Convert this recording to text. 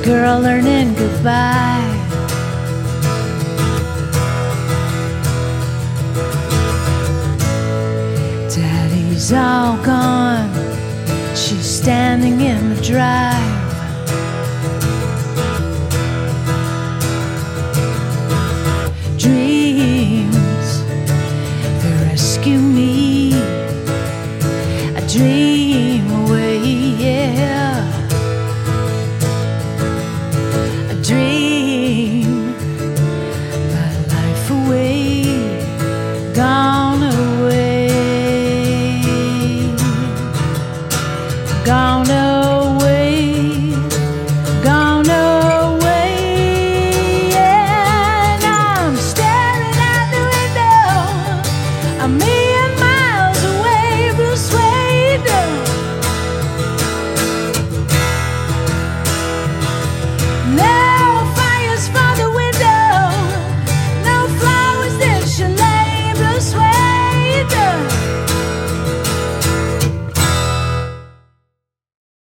girl learning goodbye. Daddy's all gone, she's standing in the drive. Dreams, they rescue me. I dream